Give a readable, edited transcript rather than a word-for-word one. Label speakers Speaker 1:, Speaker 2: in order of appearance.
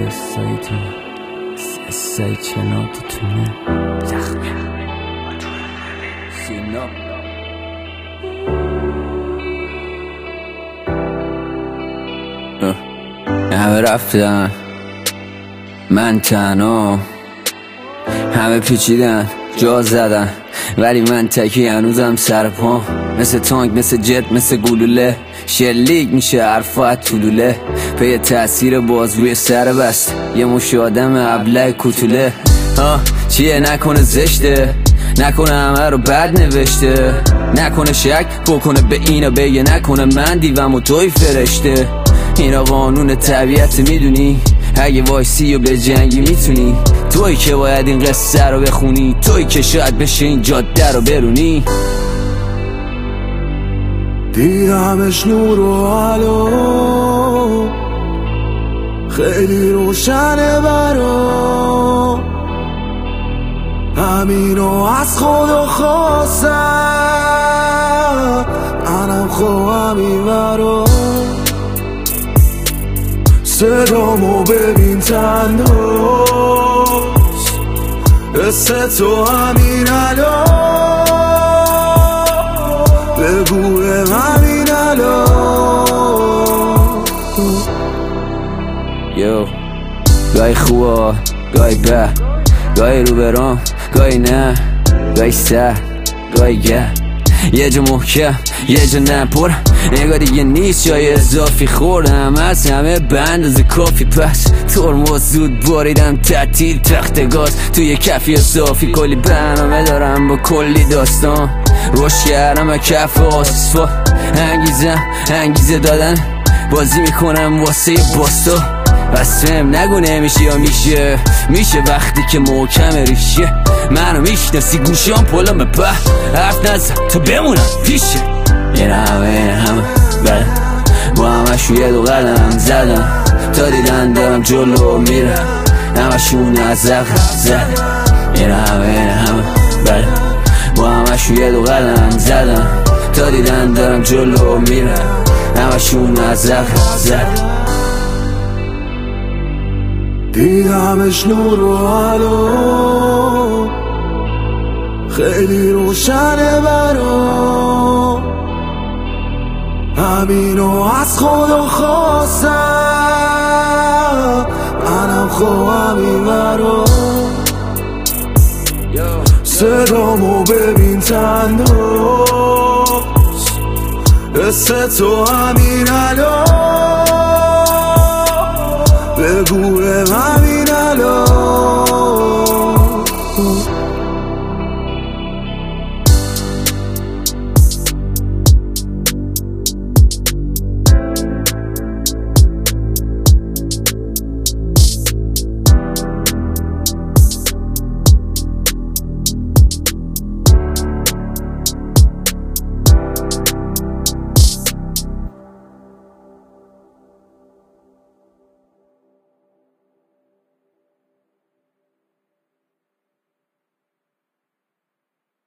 Speaker 1: سعی چنان تو تونه زخمی سینا همه رفتن من تنها، همه پیچیدن جا زدن ولی من تکی هنوزم سرپام، مثل تانک مثل جت مثل گلوله شلیک میشه حرفات طولوله پی تأثیر باز روی سر بست یه مش آدم ابله کوتوله. چیه نکنه زشته، نکنه همه رو بد نوشته، نکنه شک بکنه به اینا بگه نکنه من دیوم و توی فرشته. اینا قانون طبیعت میدونی، اگه وایسی و به جنگی میتونی، توی که باید این قصه رو بخونی، توی که شاید بشه این جاده رو برونی.
Speaker 2: دیدمش نور و علو خیلی روشنه برام، همینو از خدا خواستم منم خواهم این برام. صدامو ببین تنداز حس تو همین الان، بگو همین الان.
Speaker 1: یو گاهی خوبه گاهی به، گاهی رو برام گاهی نه، گاهی سر گاهی گر، یه جا محکم یه جا نپر، نگاه دیگه نیست جای اضافی خوردم از همه بند از کافی، پس ترمز زود باریدم تعطیل تخت گاز توی کفی اضافی، کلی برنامه دارم با کلی داستان، روش کردم کف آسفا، انگیزه دادن بازی میکنم واسه باستا، بس فهم نگو نمیشه یا میشه وقتی که محکم ریشه، منو میشناسی گوشام پلم به حرف نزن تو بمونم پیشه. این همه بله با همشو یه دو قدم زدم تا دیدن دارم جلو میرم، همشون از زد. این همه بله با همشو یه دو قدم زدم تا دیدن دارم جلو میرم، همشون از زد.
Speaker 2: دیدمش نور و علو خیلی روشنه برام، همینو از خدا خواستم منم خواهم این برام. صدامو ببین تنداز حس تو همین الان،